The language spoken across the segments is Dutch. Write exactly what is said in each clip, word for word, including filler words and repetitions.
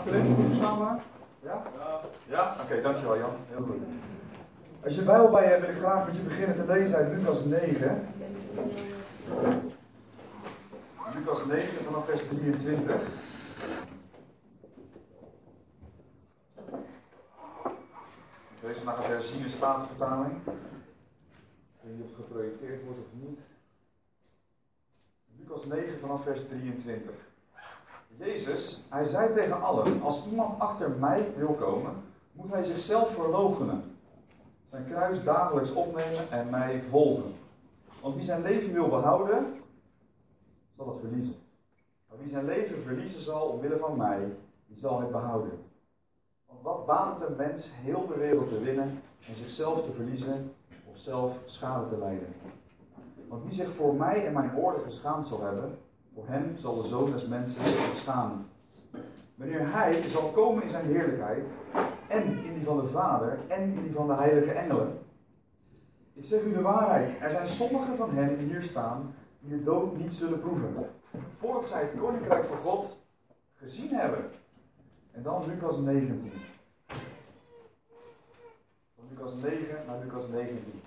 achterin, goed verstaanbaar? Ja? Ja? Ja? Oké, okay, dankjewel Jan. Heel goed. Als je Bijbel bij je hebt, wil ik graag met je beginnen te lezen uit Lucas negen. Lucas negen vanaf vers drieëntwintig. Ik lees vandaag een herziene statenvertaling. Ik weet niet of het geprojecteerd wordt of niet. Lucas negen vanaf vers drieëntwintig. Jezus, hij zei tegen allen, als iemand achter mij wil komen, moet hij zichzelf verloochenen. Zijn kruis dagelijks opnemen en mij volgen. Want wie zijn leven wil behouden, zal het verliezen. Maar wie zijn leven verliezen zal omwille van mij, die zal het behouden. Want wat baat het een mens heel de wereld te winnen en zichzelf te verliezen of zelf schade te lijden? Want wie zich voor mij en mijn woorden geschaamd zal hebben, voor hem zal de Zoon des Mensen zich schamen. Wanneer hij zal komen in zijn heerlijkheid, en in die van de Vader, en in die van de heilige engelen. Ik zeg u de waarheid, er zijn sommigen van hen die hier staan, die de dood niet zullen proeven, voordat zij het koninkrijk van God gezien hebben. En dan Lucas negentien. Van Lucas negen naar Lucas negentien.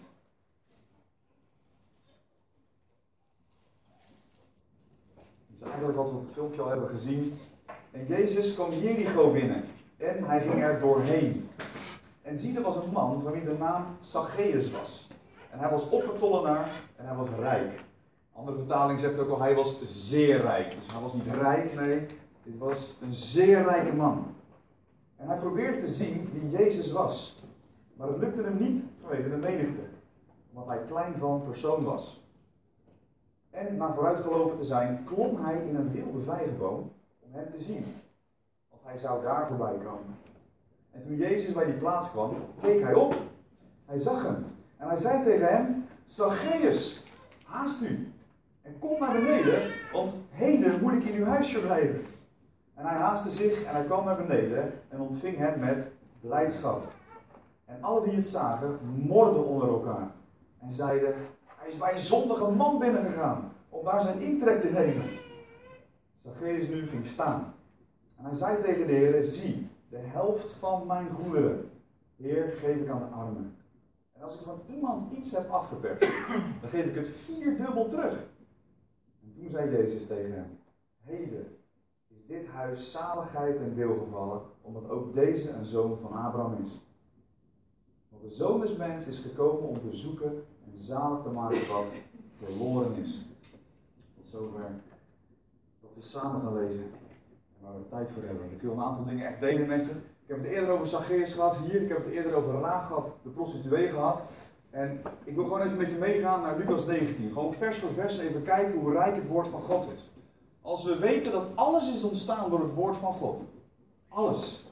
Dat is eigenlijk wat we op het filmpje al hebben gezien. En Jezus kwam Jericho binnen. En hij ging er doorheen. En zie, er was een man van wie de naam Zacchaeus was. En hij was opgetollenaar en hij was rijk. Een andere vertaling zegt ook al, hij was zeer rijk. Dus hij was niet rijk, nee. Dit was een zeer rijke man. En hij probeerde te zien wie Jezus was. Maar het lukte hem niet vanwege de menigte. Omdat hij klein van persoon was. En na vooruitgelopen te zijn, klom hij in een wilde vijgenboom om hem te zien. Want hij zou daar voorbij komen. En toen Jezus bij die plaats kwam, keek hij op. Hij zag hem. En hij zei tegen hem, Zacchaeus, haast u. En kom naar beneden, want heden moet ik in uw huisje blijven. En hij haastte zich en hij kwam naar beneden en ontving hem met blijdschap. En alle die het zagen, morden onder elkaar. En zeiden, hij is bij een zondige man binnengegaan, om daar zijn intrek te nemen. Zacchaeus nu ging staan. En hij zei tegen de Heer, zie, de helft van mijn goederen, Heer, geef ik aan de armen. En als ik van iemand iets heb afgeperst, dan geef ik het vierdubbel terug. En toen zei Jezus tegen hem, heden is dit huis zaligheid en welgevallen, omdat ook deze een zoon van Abraham is. Want de Zoon des Mens is gekomen om te zoeken en zalig te maken wat verloren is. Tot zover dat we samen gaan lezen. En waar we tijd voor hebben. Ik wil een aantal dingen echt delen met je. Ik heb het eerder over Zacchaeus gehad hier. Ik heb het eerder over Rahab, de prostituee, gehad. En ik wil gewoon even met je meegaan naar Lucas negentien. Gewoon vers voor vers even kijken hoe rijk het woord van God is. Als we weten dat alles is ontstaan door het woord van God. Alles.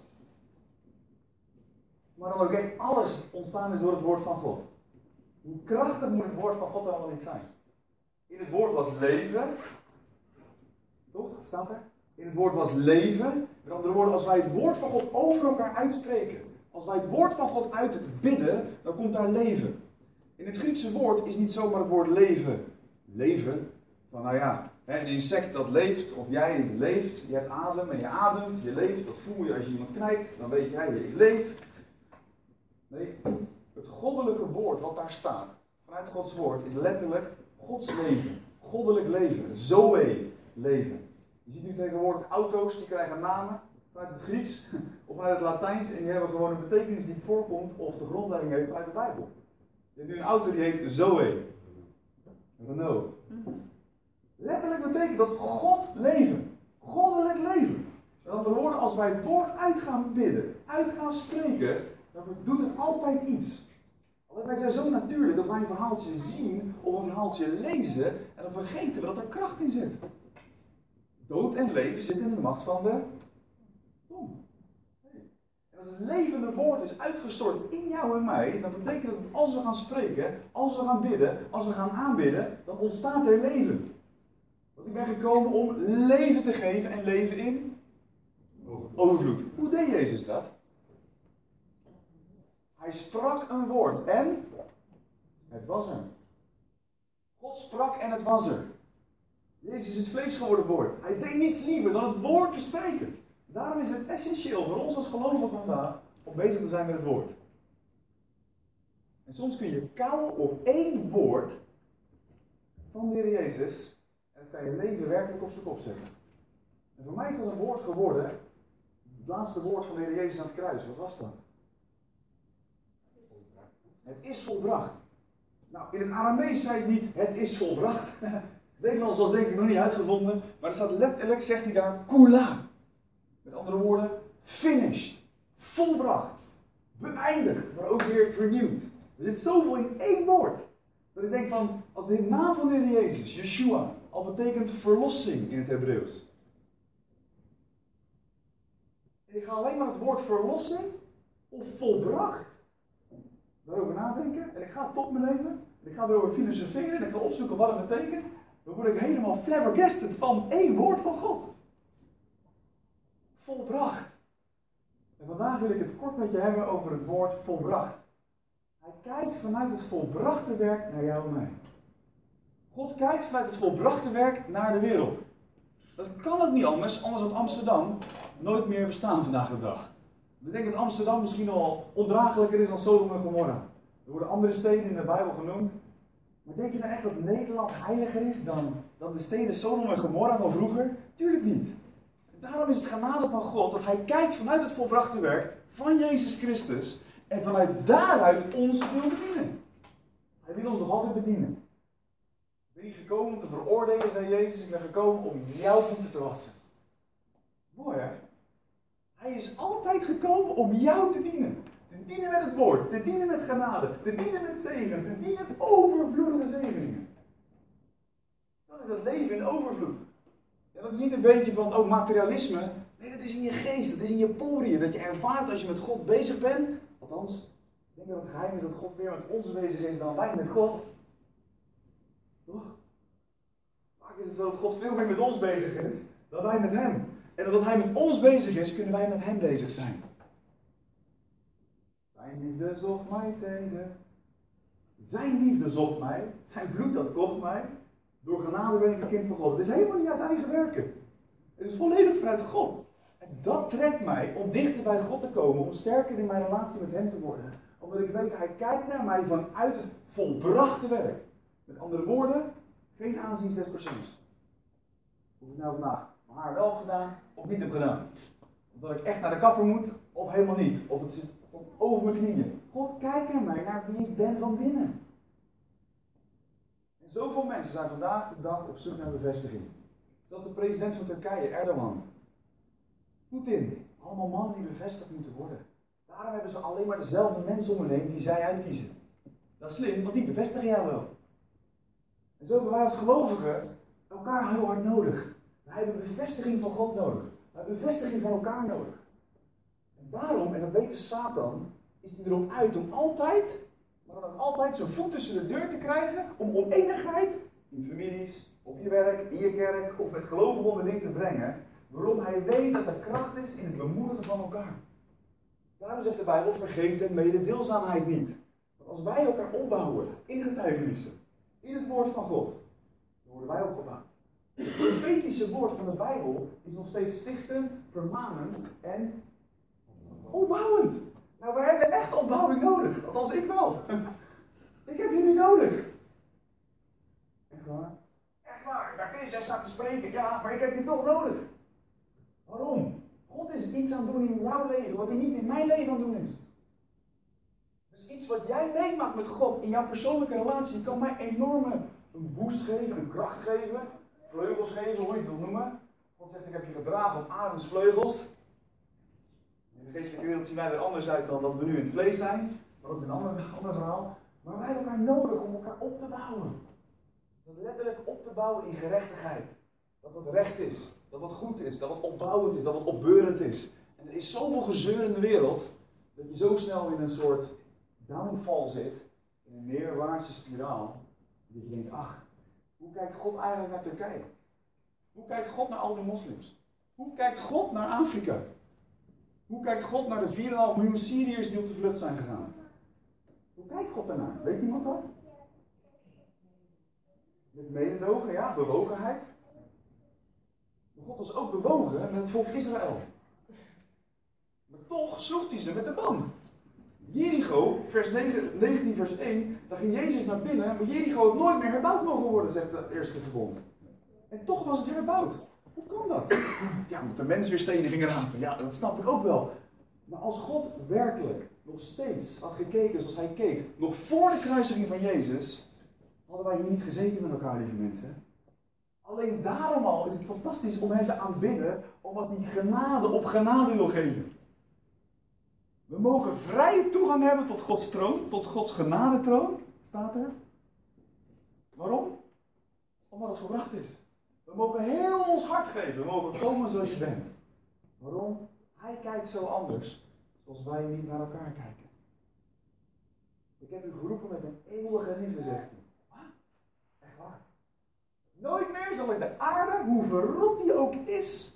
Maar dan ook echt alles ontstaan is door het woord van God. Hoe krachtig moet het woord van God allemaal niet zijn? In het woord was leven. Toch? Staat er? In het woord was leven. Met andere woorden, als wij het woord van God over elkaar uitspreken. Als wij het woord van God uitbidden, dan komt daar leven. In het Griekse woord is niet zomaar het woord leven. Leven. Van nou ja, een insect dat leeft, of jij leeft. Je hebt adem en je ademt, je leeft. Dat voel je als je iemand knijpt. Dan weet jij, ik leef. Nee, het goddelijke woord wat daar staat, vanuit Gods woord, is letterlijk Gods leven. Goddelijk leven. Zoe leven. Je ziet nu tegenwoordig auto's die krijgen namen vanuit het Grieks of vanuit het Latijns en die hebben gewoon een betekenis die voorkomt of de grondlegging heeft vanuit de Bijbel. Je hebt nu een auto die heet Zoe. Renault. Letterlijk betekent dat God leven. Goddelijk leven. Met andere woorden, als wij het woord uit gaan bidden, uit gaan spreken, dan doet het altijd iets. Alleen wij zijn zo natuurlijk dat wij een verhaaltje zien of een verhaaltje lezen en dan vergeten we dat er kracht in zit. Dood en leven zitten in de macht van de tong. En als het levende woord is uitgestort in jou en mij, dan betekent dat als we gaan spreken, als we gaan bidden, als we gaan aanbidden, dan ontstaat er leven. Want ik ben gekomen om leven te geven en leven in overvloed. Hoe deed Jezus dat? Hij sprak een woord en het was er. God sprak en het was er. Jezus is het vlees geworden woord. Hij deed niets liever dan het woord te spreken. Daarom is het essentieel voor ons als gelovigen vandaag om bezig te zijn met het woord. En soms kun je kauwen op één woord van de Heer Jezus en dan kan je leven werkelijk op zijn kop zetten. En voor mij is dat een woord geworden, het laatste woord van de Heer Jezus aan het kruis. Wat was dat? Het is volbracht. Nou, in het Aramees zei hij niet, het is volbracht. Het Nederlands was denk ik nog niet uitgevonden, maar er staat letterlijk, zegt hij daar, kula. Met andere woorden, finished, volbracht, beëindigd, maar ook weer vernieuwd. Er zit zoveel in één woord. Dat ik denk van, als de naam van de Heer Jezus, Yeshua, al betekent verlossing in het Hebreeuws. En ik ga alleen maar het woord verlossing of volbracht daarover nadenken. En ik ga het tot me nemen. En ik ga erover filosoferen en ik ga opzoeken wat het betekent. Dan word ik helemaal flabbergasted van één woord van God. Volbracht. En vandaag wil ik het kort met je hebben over het woord volbracht. Hij kijkt vanuit het volbrachte werk naar jou en mij. God kijkt vanuit het volbrachte werk naar de wereld. Dat kan ook niet anders, anders had Amsterdam nooit meer bestaan vandaag de dag. We denken dat Amsterdam misschien al ondraaglijker is dan Sodom en Gomorra. Er worden andere steden in de Bijbel genoemd. Maar denk je nou echt dat Nederland heiliger is dan, dan de steden Sodom en Gomorra van vroeger? Tuurlijk niet. Daarom is het genade van God dat hij kijkt vanuit het volbrachte werk van Jezus Christus en vanuit daaruit ons wil bedienen. Hij wil ons nog altijd bedienen. Ik ben niet gekomen om te veroordelen, zei Jezus. Ik ben gekomen om jouw voeten te wassen. Mooi hè? Hij is altijd gekomen om jou te dienen. Te dienen met het woord, te dienen met genade, te dienen met zegen, te dienen met overvloedige zegeningen. Dat is het leven in overvloed. En dat is niet een beetje van, oh, materialisme. Nee, dat is in je geest, dat is in je poriën. Dat je ervaart als je met God bezig bent. Althans, ik denk dat het geheim is dat God meer met ons bezig is dan wij met God. Toch? Vaak is het zo dat God veel meer met ons bezig is dan wij met hem. En omdat hij met ons bezig is, kunnen wij met hem bezig zijn. Zijn liefde zocht mij tegen. Zijn liefde zocht mij. Zijn bloed dat kocht mij. Door genade ben ik een kind van God. Het is helemaal niet uit eigen werken. Het is volledig vanuit God. En dat trekt mij om dichter bij God te komen. Om sterker in mijn relatie met hem te worden. Omdat ik weet, hij kijkt naar mij vanuit het volbrachte werk. Met andere woorden, geen aanzien des persoons. Hoe ik nou vandaag mijn haar wel gedaan of niet heb gedaan. Of dat ik echt naar de kapper moet of helemaal niet. Of het zit over mijn knieën. God kijkt naar mij, naar wie ik ben van binnen. En zoveel mensen zijn vandaag de dag op zoek naar bevestiging. Zoals de president van Turkije, Erdogan. Poetin. Allemaal mannen die bevestigd moeten worden. Daarom hebben ze alleen maar dezelfde mensen om hen heen die zij uitkiezen. Dat is slim, want die bevestigen jou wel. En zo hebben wij als gelovigen elkaar heel hard nodig. Wij hebben bevestiging van God nodig. Wij hebben bevestiging van elkaar nodig. En daarom, en dat weet de Satan, is hij erop uit om altijd, maar dan ook altijd zijn voet tussen de deur te krijgen om oneenigheid in families, op je werk, in je kerk of met gelovigen onderling te brengen. Waarom hij weet dat er kracht is in het bemoedigen van elkaar. Daarom zegt de Bijbel, vergeet de mededeelzaamheid niet. Want als wij elkaar opbouwen in getuigenissen, in het woord van God, dan worden wij opgebouwd. Het profetische woord van de Bijbel is nog steeds stichtend, vermanend en opbouwend. Nou, wij hebben echt opbouwing nodig. Althans, ik wel. Ik heb jullie nodig. Echt waar? Echt waar. Daar kun je zij staan te spreken. Ja, maar ik heb je toch nodig. Waarom? God is iets aan het doen in jouw leven, wat hij niet in mijn leven aan het doen is. Dus iets wat jij meemaakt met God in jouw persoonlijke relatie kan mij enorme een boost geven, een kracht geven, vleugels geven, hoe je het wil noemen. God zegt, ik heb je gedragen op arensvleugels. In de geestelijke wereld zien wij er anders uit dan dat we nu in het vlees zijn. Maar dat is een ander, ander verhaal. Maar wij hebben elkaar nodig om elkaar op te bouwen. Dat letterlijk op te bouwen in gerechtigheid. Dat wat recht is, dat wat goed is, dat wat opbouwend is, dat wat opbeurend is. En er is zoveel gezeur in de wereld, dat je zo snel in een soort downfall zit, in een neerwaartse spiraal, dat je denkt, ach, hoe kijkt God eigenlijk naar Turkije? Hoe kijkt God naar al die moslims? Hoe kijkt God naar Afrika? Hoe kijkt God naar de vier komma vijf miljoen Syriërs die op de vlucht zijn gegaan? Hoe kijkt God daarnaar? Weet iemand dat? Met mededogen, ja, bewogenheid. Maar God was ook bewogen met het volk Israël. toch sloeg hij ze met de ban. Jericho, vers negentien, vers één, daar ging Jezus naar binnen, maar Jericho had nooit meer herbouwd mogen worden, zegt het eerste verbond. En toch was het herbouwd. Hoe kan dat? Ja, omdat de mensen weer stenen gingen rapen. Ja, dat snap ik ook wel. Maar als God werkelijk nog steeds had gekeken zoals hij keek, nog voor de kruisiging van Jezus, hadden wij hier niet gezeten met elkaar, lieve mensen. Alleen daarom al is het fantastisch om hem te aanbidden, omdat hij genade op genade wil geven. We mogen vrije toegang hebben tot Gods troon, tot Gods genadetroon, staat er. Waarom? Omdat het volbracht is. We mogen heel ons hart geven, we mogen komen zoals je bent. Waarom? Hij kijkt zo anders, zoals wij niet naar elkaar kijken. Ik heb u geroepen met een eeuwige liefde, zegt hij. Wat? Echt waar. Nooit meer zal ik de aarde, hoe verrot die ook is,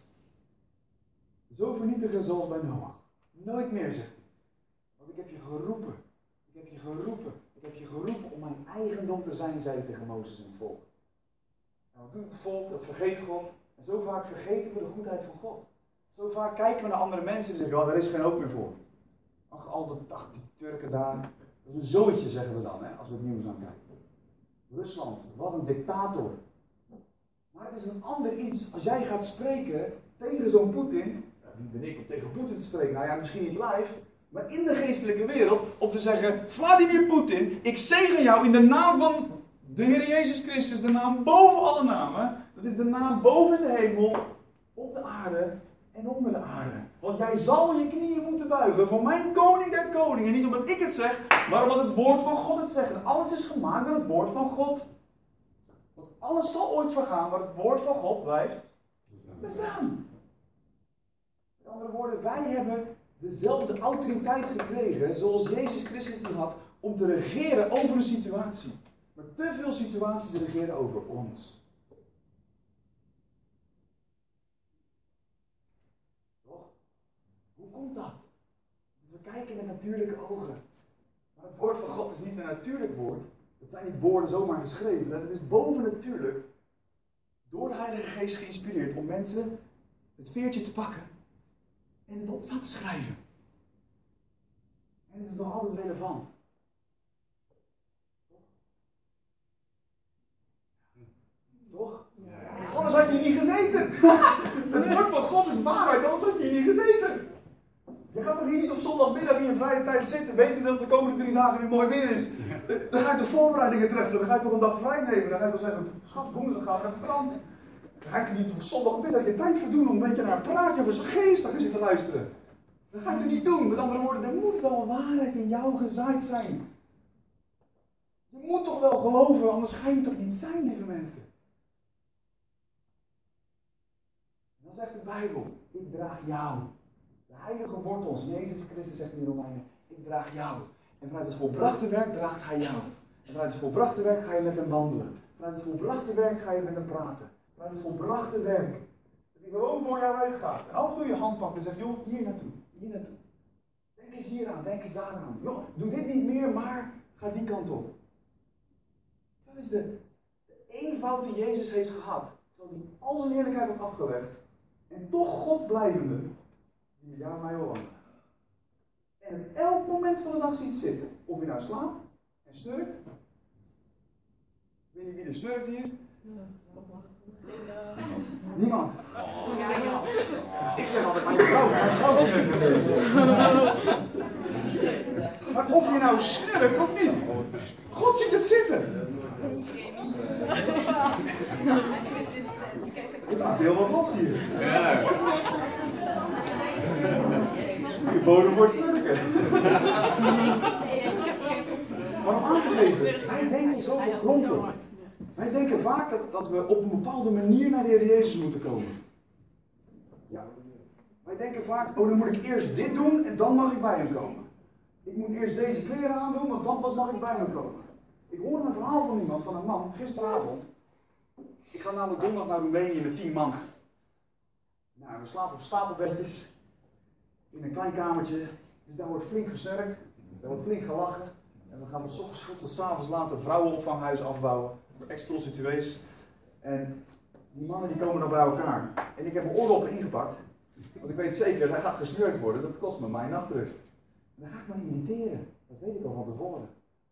zo vernietigen zoals bij Noach. Nooit meer, zegt hij. Want ik heb je geroepen. Ik heb je geroepen. Ik heb je geroepen om mijn eigendom te zijn, zei hij tegen Mozes en het volk. Nou, wat doet het volk? Dat vergeet God. En zo vaak vergeten we de goedheid van God. Zo vaak kijken we naar andere mensen en zeggen, oh, daar is geen hoop meer voor. Ach, altijd, ach, die Turken daar. Dat is een zooitje, zeggen we dan, hè, als we het nieuws aan kijken. Rusland, wat een dictator. Maar het is een ander iets. Als jij gaat spreken tegen zo'n Poetin, ja, wie ben ik om tegen Poetin te spreken? Nou ja, misschien niet live, maar in de geestelijke wereld, om te zeggen, Vladimir Poetin, ik zegen jou in de naam van de Heer Jezus Christus, de naam boven alle namen. Dat is de naam boven de hemel, op de aarde en onder de aarde. Want jij zal je knieën moeten buigen voor mijn koning der koningen. Niet omdat ik het zeg, maar omdat het woord van God het zegt. En alles is gemaakt door het woord van God. Want alles zal ooit vergaan, maar het woord van God blijft bestaan. Met andere woorden, wij hebben dezelfde autoriteit gekregen zoals Jezus Christus die had om te regeren over een situatie. Maar te veel situaties regeren over ons. Toch? Hoe komt dat? We kijken met natuurlijke ogen. Maar het woord van God is niet een natuurlijk woord. Het zijn niet woorden zomaar geschreven. Het is bovennatuurlijk door de Heilige Geest geïnspireerd om mensen het veertje te pakken en het op te laten schrijven. En het is nog altijd relevant. Toch? Ja. Anders had je hier niet gezeten. Het woord van God is waarheid, anders had je hier niet gezeten. Je gaat toch hier niet op zondagmiddag in je vrije tijd zitten, weten dat de komende drie dagen weer mooi weer is. Dan ga je toch voorbereidingen treffen, dan ga je toch een dag vrij nemen, dan ga je toch zeggen, schat, woensdag gaan we naar het strand. Dan ga je toch niet op zondagmiddag je tijd verdoen om een beetje naar een praatje over zijn geest te zitten luisteren. Dat ga je toch niet doen? Met andere woorden, er moet wel waarheid in jou gezaaid zijn. Je moet toch wel geloven, anders ga je toch niet zijn, lieve mensen. En dan zegt de Bijbel, ik draag jou. De heilige wortels, Jezus Christus zegt in de Romeinen, ik draag jou. En vanuit het volbrachte werk draagt hij jou. En vanuit het volbrachte werk ga je met hem wandelen. Vanuit het volbrachte werk ga je met hem praten. Vanuit het volbrachte werk. Dat hij gewoon voor jou uitgaat. En af en toe je hand pakt en zegt, joh, hier naartoe, hier naartoe. Denk eens hier aan, denk eens daar aan. Joh, doe dit niet meer, maar ga die kant op. Dat is de, de eenvoud die Jezus heeft gehad. Terwijl hij al zijn heerlijkheid heeft afgelegd. En toch God blijvende. Die jou mij wil wandelen. En op elk moment van de dag ziet zitten. Of je nou slaapt en snurkt. Weet je wie er snurkt hier? Niemand. Ja, ja. Ik zeg altijd mijn vrouw, mijn vrouw snurkt. Maar of je nou snurkt of niet. God ziet het zitten. Ik maak heel wat los hier. Ja. Je bodem wordt snurken. Maar om aan te geven, wij denken zo bekrompen. Wij denken vaak dat, dat we op een bepaalde manier naar de Heer Jezus moeten komen. Ja. Wij denken vaak, oh dan moet ik eerst dit doen en dan mag ik bij hem komen. Ik moet eerst deze kleren aandoen, want dan pas mag ik bij hem komen. Ik hoorde een verhaal van iemand, van een man, gisteravond. Ik ga namelijk donderdag naar Roemenië met tien mannen. Nou, we slapen op stapelbedjes. In een klein kamertje. Dus daar wordt flink gesnurkt. Daar wordt flink gelachen. En we gaan van 's ochtends vroeg tot 's avonds later vrouwenopvanghuizen afbouwen. Voor ex-prostituees. En die mannen die komen dan bij elkaar. En ik heb mijn oordoppen ingepakt. Want ik weet zeker, hij gaat gesneurd worden, dat kost me mijn nachtrust. En dan ga ik me niet irriteren. Dat weet ik al van tevoren.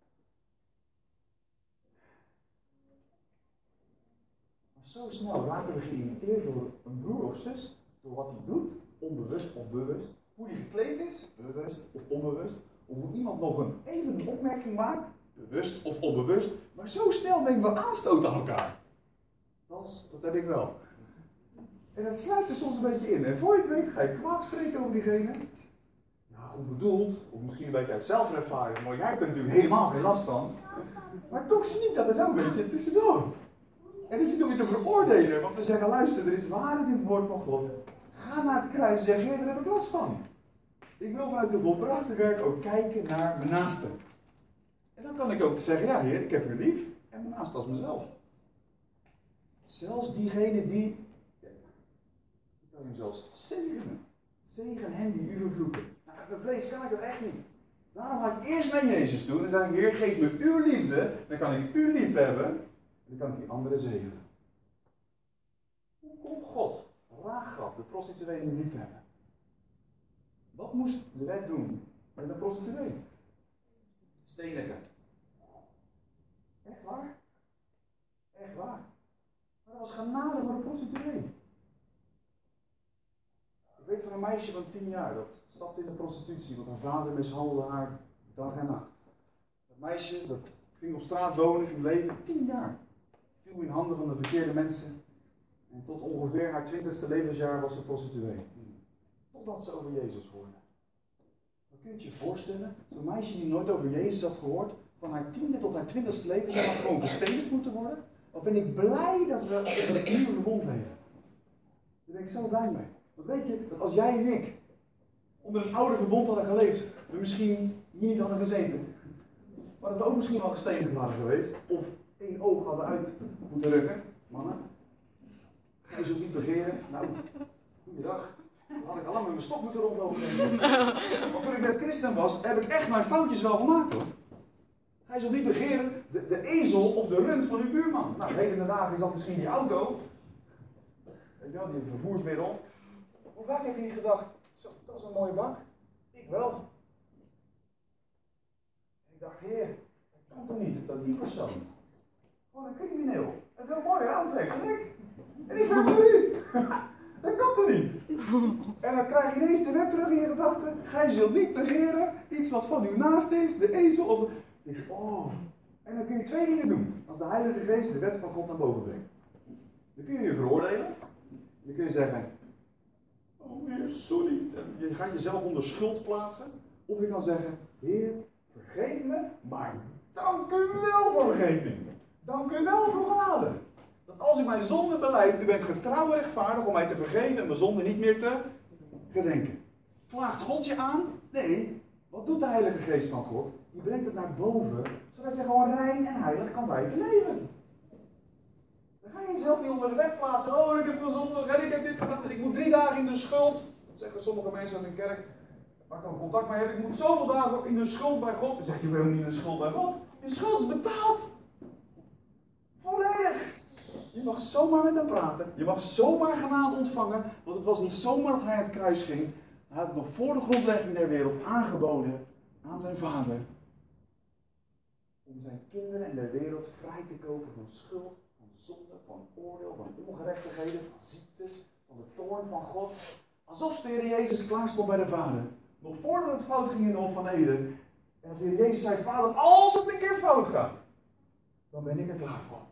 Maar zo snel raken we geïrriteerd door een broer of zus, door wat hij doet, onbewust of bewust. Hoe hij gekleed is, bewust of onbewust. Of hoe iemand nog een, even een opmerking maakt, bewust of onbewust. Maar zo snel nemen we aanstoot aan elkaar. Dat, is, dat heb ik wel. En dat sluit er soms een beetje in. En voor je het weet ga je kwaad spreken over diegene. Ja, goed bedoeld. Of misschien een beetje uit zelfervaring. Maar jij hebt er natuurlijk helemaal geen last van. Maar toch zie ik dat er zo'n beetje tussendoor. En dat is niet om je te veroordelen. Want te zeggen, luister, er is waarheid in het woord van God. Ga naar het kruis en zeg, Heer, daar heb ik last van. Ik wil vanuit de volbrachte werk ook kijken naar mijn naaste. En dan kan ik ook zeggen, ja Heer, ik heb u lief. En mijn naaste als mezelf. Zelfs diegene die, ja, ik kan hem zelfs zegenen. Zegen hen die u vervloeken. Nou, uit mijn vlees kan ik dat echt niet. Daarom ga ik eerst naar Jezus toe en dan zeg ik, Heer, geef me uw liefde. Dan kan ik u lief hebben. En dan kan ik die anderen zegenen. Hoe kon God, Rahab, de prostituee, niet lief hebben? Wat moest de wet doen met een prostituee? Stenigen. Echt waar? Echt waar. Maar dat was genade voor de prostituee. Ik weet van een meisje van tien jaar, dat stapte in de prostitutie, want haar vader mishandelde haar dag en nacht. Dat meisje, dat ging op straat wonen, ging leven, tien jaar. Viel in handen van de verkeerde mensen. En tot ongeveer haar twintigste levensjaar was ze prostituee. Totdat ze over Jezus hoorde. Dan kun je het je voorstellen, zo'n meisje die nooit over Jezus had gehoord, van haar tiende tot haar twintigste levensjaar had gewoon gestenigd moeten worden. Wat ben ik blij dat we onder het nieuwe verbond leven. Daar ben ik zo blij mee. Want weet je, dat als jij en ik onder het oude verbond hadden geleefd, we misschien hier niet hadden gezeten. Maar dat we ook misschien wel gestenigd waren geweest. Of één oog hadden uit moeten rukken. Mannen. Ga je zo niet begeren? Nou, goeiedag. Dan had ik al lang met mijn stok moeten rondlopen. Want toen ik net christen was, heb ik echt mijn foutjes wel gemaakt hoor. Ga je zo niet begeren, de, de ezel of de rund van uw buurman. Nou, heden in de dagen is dat misschien die auto. Weet je wel, die vervoersmiddel. Hoe vaak heb je niet gedacht, zo, dat is een mooie bak? Ik wel. En ik dacht, Heer, dat kan toch niet, dat die persoon, gewoon een crimineel, een veel mooier auto heeft dan ik. En ik ben voor u. Dat kan toch niet? En dan krijg je ineens de wet terug in je gedachten. Gij zult niet negeren iets wat van uw naast is, de ezel of... Oh. En dan kun je twee dingen doen. Als de Heilige Geest de wet van God naar boven brengt. Dan kun je je veroordelen. Dan kun je zeggen, oh Heer, sorry. Je gaat jezelf onder schuld plaatsen. Of je kan zeggen, Heer, vergeef me, maar dank u wel voor vergeving. Dank u wel voor genade. Dat als ik mijn zonde belijd, u bent getrouw en rechtvaardig om mij te vergeven en mijn zonde niet meer te gedenken. Klaagt God je aan? Nee. Wat doet de Heilige Geest van God? Die brengt het naar boven, zodat je gewoon rein en heilig kan blijven leven. Dan ga je jezelf niet onder de wet plaatsen. Oh, ik heb een zonde en ik heb dit gedaan en ik moet drie dagen in de schuld. Dat zeggen sommige mensen uit een kerk, waar ik dan contact mee heb. Ik moet zoveel dagen in de schuld bij God. Dan zeg je, je wil niet in de schuld bij God. Je schuld is betaald. Volledig. Je mag zomaar met hem praten. Je mag zomaar genade ontvangen. Want het was niet zomaar dat hij aan het kruis ging. Hij had het nog voor de grondlegging der wereld aangeboden aan zijn vader. Om zijn kinderen en de wereld vrij te kopen van schuld, van zonde, van oordeel, van ongerechtigheden, van ziektes, van de toorn van God. Alsof de Heer Jezus klaar stond bij de Vader. Nog voordat het fout ging in de Hof van Eden. En de Heer Jezus zei, Vader, als het een keer fout gaat, dan ben ik er klaar voor.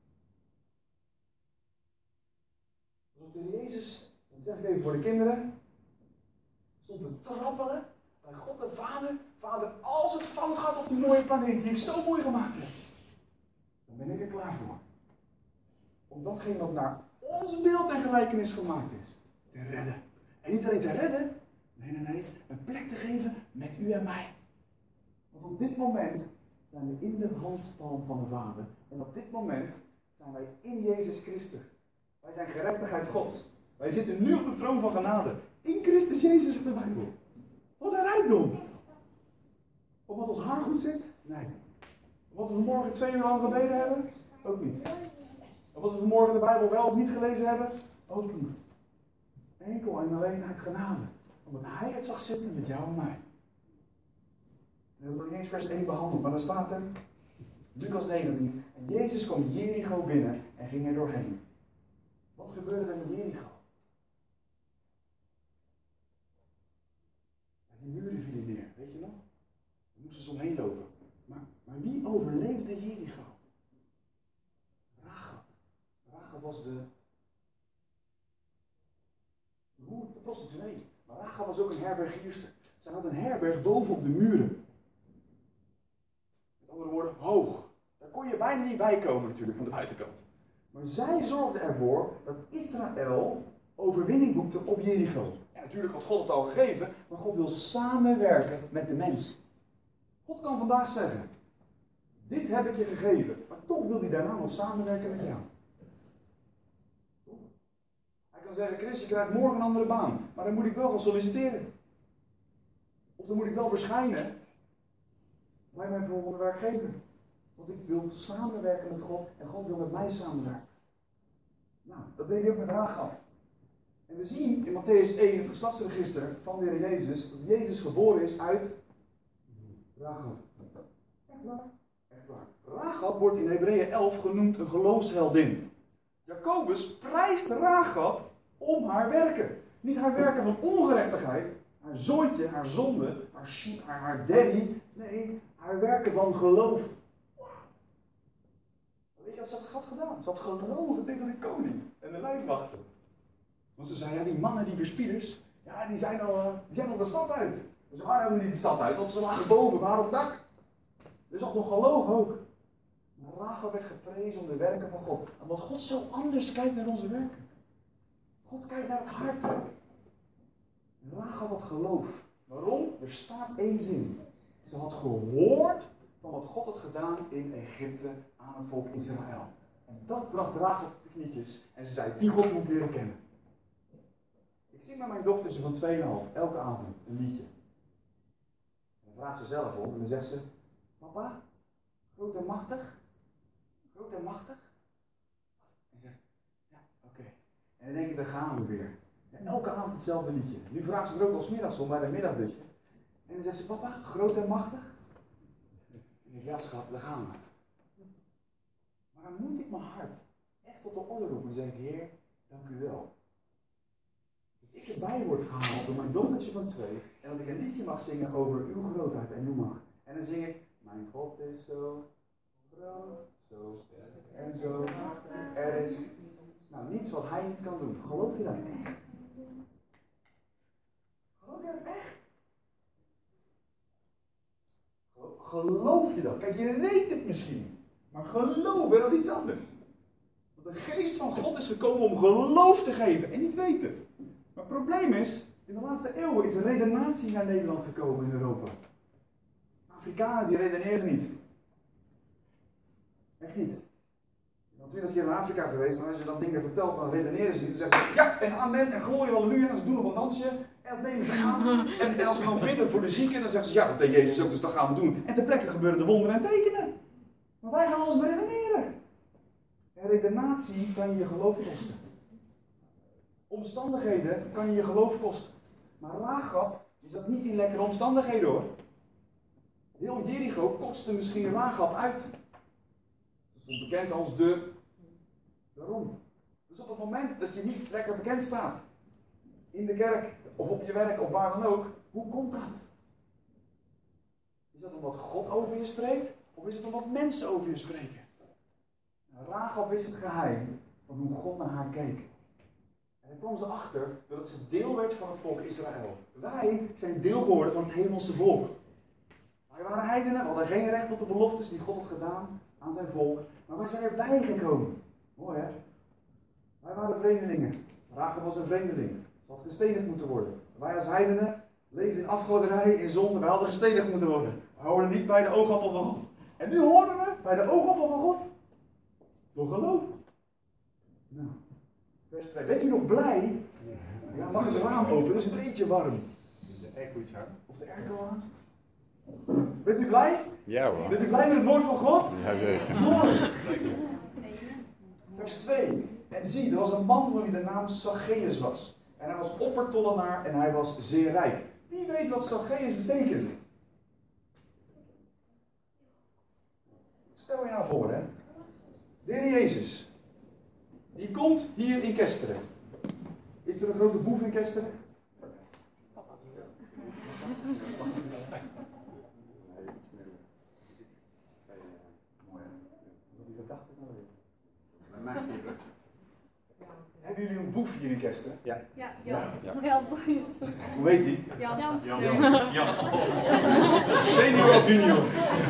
Alsof de Heer Jezus, dat zeg ik even voor de kinderen, stond te trappelen bij God de Vader. Vader, als het fout gaat op die mooie planeet die ik zo mooi gemaakt heb, dan ben ik er klaar voor. Om datgene wat naar ons beeld en gelijkenis gemaakt is, te redden. En niet alleen te redden, nee, nee, nee, een plek te geven met u en mij. Want op dit moment zijn we in de handpalm van de Vader. En op dit moment zijn wij in Jezus Christus. Wij zijn gerechtigheid Gods. Wij zitten nu op de troon van genade. In Christus Jezus in de Bijbel. Wat een rijkdom. Op wat ons haar goed zit? Nee. Op wat we vanmorgen twee uur lang gebeden hebben? Ook niet. Op wat we vanmorgen de Bijbel wel of niet gelezen hebben? Ook niet. enkel en alleen uit genade. Omdat hij het zag zitten met jou en mij. We hebben nog niet eens vers één behandeld, maar dan staat er, Lucas negentien, en Jezus kwam Jericho binnen en ging er doorheen. Wat gebeurde er met Jericho? Die muren vielen neer, weet je nog? Daar moesten ze omheen lopen. Maar, maar wie overleefde Jericho? Rahab. Rahab was de, de prostituee. Maar Rahab was ook een herbergierster. Ze had een herberg boven op de muren. Met andere woorden, hoog. Daar kon je bijna niet bij komen natuurlijk van de buitenkant. Maar zij zorgde ervoor dat Israël overwinning boekte op Jericho. En natuurlijk had God het al gegeven, maar God wil samenwerken met de mens. God kan vandaag zeggen, dit heb ik je gegeven, maar toch wil hij daarna nog samenwerken met jou. Hij kan zeggen, Chris, je krijgt morgen een andere baan, maar dan moet ik wel gaan solliciteren. Of dan moet ik wel verschijnen bij mijn volgende werkgever. Want ik wil samenwerken met God en God wil met mij samenwerken. Nou, dat deed hij ook met Rahab. En we zien in Mattheüs één, het geslachtsregister van de Heer Jezus, dat Jezus geboren is uit Rahab. Echt waar? Echt waar. Rahab wordt in Hebreeën elf genoemd een geloofsheldin. Jacobus prijst Rahab om haar werken. Niet haar werken van ongerechtigheid, haar zoontje, haar zonde, haar, haar, haar daddy. Nee, haar werken van geloof. Weet je wat ze had gedaan? Ze had gelogen tegen de koning en de lijfwachter. Want ze zei, ja, die mannen, die verspieders, ja, die zijn al, uh, die zijn al de stad uit. Ze waren helemaal niet de stad uit, want ze lagen boven, waren op het dak. Er zat nog geloof ook. Maar Rahab werd geprezen om de werken van God. Omdat God zo anders kijkt naar onze werken. God kijkt naar het hart. En Rahab had geloof. Waarom? Er staat één zin. Ze had gehoord van wat God had gedaan in Egypte aan het volk Israël. En dat bracht Rahab op de knietjes. En ze zei, die God moet ik leren kennen. Ik zing met mijn dochtertje van twee komma vijf elke avond een liedje. En dan vraagt ze zelf om en dan zegt ze, papa, groot en machtig? Groot en machtig? En ze zegt, ja, oké. Okay. En dan denk ik, daar gaan we weer. En elke avond hetzelfde liedje. Nu vraagt ze er ook al 's middags om bij de middagdutje. En dan zegt ze, papa, groot en machtig? En ik denk, ja schat, daar gaan we. Maar dan moet ik mijn hart echt tot de orde roepen en zeg ik, Heer, dank u wel. Dat ik erbij word gehaald door mijn dochtertje van twee en dat ik een liedje mag zingen over uw grootheid en uw macht. En dan zing ik, mijn God is zo groot, zo sterk en zo machtig. Er is nou niets wat hij niet kan doen. Geloof je dat echt? Geloof je dat echt? Geloof je dat? Kijk, je weet het misschien. Maar geloven, dat is iets anders. Want de geest van God is gekomen om geloof te geven en niet weten. Maar het probleem is, in de laatste eeuwen is er redenatie naar Nederland gekomen in Europa. Afrikanen die redeneren niet. Echt niet. Ik ben twintig keer in Afrika geweest, maar als je dan dingen vertelt, dan redeneren ze niet. Dan zeggen ze ja en amen en glorie, halleluja, en ze doen nog een dansje. En dat nemen ze aan. En, en als we dan bidden voor de zieken, dan zeggen ze ja, dat deed Jezus ook, dus dat gaan we doen. En ter plekke gebeuren de wonderen en tekenen. Maar wij gaan alles redeneren. En redenatie kan je je geloof kosten. Omstandigheden kan je je geloof kosten. Maar Rahab is dat niet in lekkere omstandigheden hoor. Heel Jericho kostte misschien Rahab uit. Dat is bekend als de. Waarom? Dus op het moment dat je niet lekker bekend staat, in de kerk, of op je werk, of waar dan ook, hoe komt dat? Is dat omdat God over je spreekt, of is het omdat mensen over je spreken? Nou, Rahab wist het geheim van hoe God naar haar keek. En daar kwam ze achter dat ze deel werd van het volk Israël. Wij zijn deel geworden van het hemelse volk. Wij waren heidenen, we hadden geen recht op de beloftes die God had gedaan aan zijn volk. Maar wij zijn erbij gekomen. Mooi hè? Wij waren vreemdelingen. Rahab was een vreemdeling. Ze had gestenigd moeten worden. Wij als heidenen leefden in afgoderij, in zonde. Wij hadden gestenigd moeten worden. We hoorden niet bij de oogappel van God. En nu horen we bij de oogappel van God. Door geloof. Nou, vers twee. Bent u nog blij? Ja, mag ik het raam openen? Het is een beetje warm. De airco iets aan? Of de airco aan? Bent u blij? Ja hoor. Bent u blij met het woord van God? Jazeker. Mooi. Vers twee. En zie, er was een man van wie de naam Zacchaeus was. En hij was oppertollenaar en hij was zeer rijk. Wie weet wat Zacchaeus betekent? Stel je nou voor, hè. De Heer Jezus. Die komt hier in Kesteren. Is er een grote boef in Kesteren? Papa. Mooi, hè? Wat dacht ik nou weer? Bij mij niet lukt. Hebben jullie een boef hier in Kesteren? Ja, ja. Ja. Ja. Hoe heet die? Ja. Ja. Jan. Ja. Senior of junior?